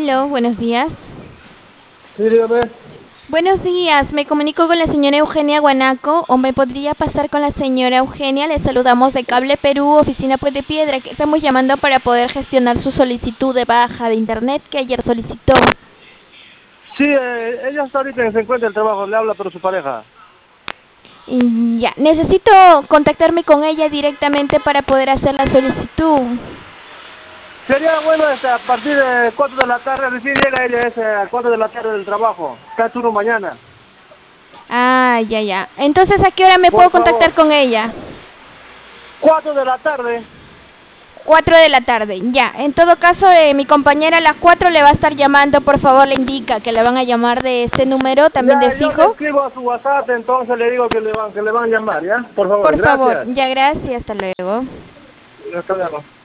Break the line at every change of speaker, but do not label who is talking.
Aló, buenos días.
Sí, dígame.
Buenos días, me comunico con la señora Eugenia Guanaco o me podría pasar con la señora Eugenia. Le saludamos de Cable Perú, oficina Puente Piedra, que estamos llamando para poder gestionar su solicitud de baja de internet que ayer solicitó.
Sí, ella está ahorita que se encuentra el trabajo, le habla pero su pareja.
Y ya, necesito contactarme con ella directamente para poder hacer la solicitud.
Sería bueno a partir de 4 de la tarde, recién llega ella a 4 de la tarde del trabajo. Está turno mañana.
Ah, ya, ya. Entonces, ¿a qué hora me
Por
puedo contactar
favor.
con ella?
4 de la tarde.
4 de la tarde, ya. En todo caso, mi compañera a las 4 le va a estar llamando, por favor, le indica que le van a llamar de este número, también de
Ya, yo le
fijo.
escribo a su WhatsApp, entonces le digo que le van a llamar, ¿ya? Por favor,
Por favor,
gracias.
ya, gracias, hasta luego.
Hasta luego.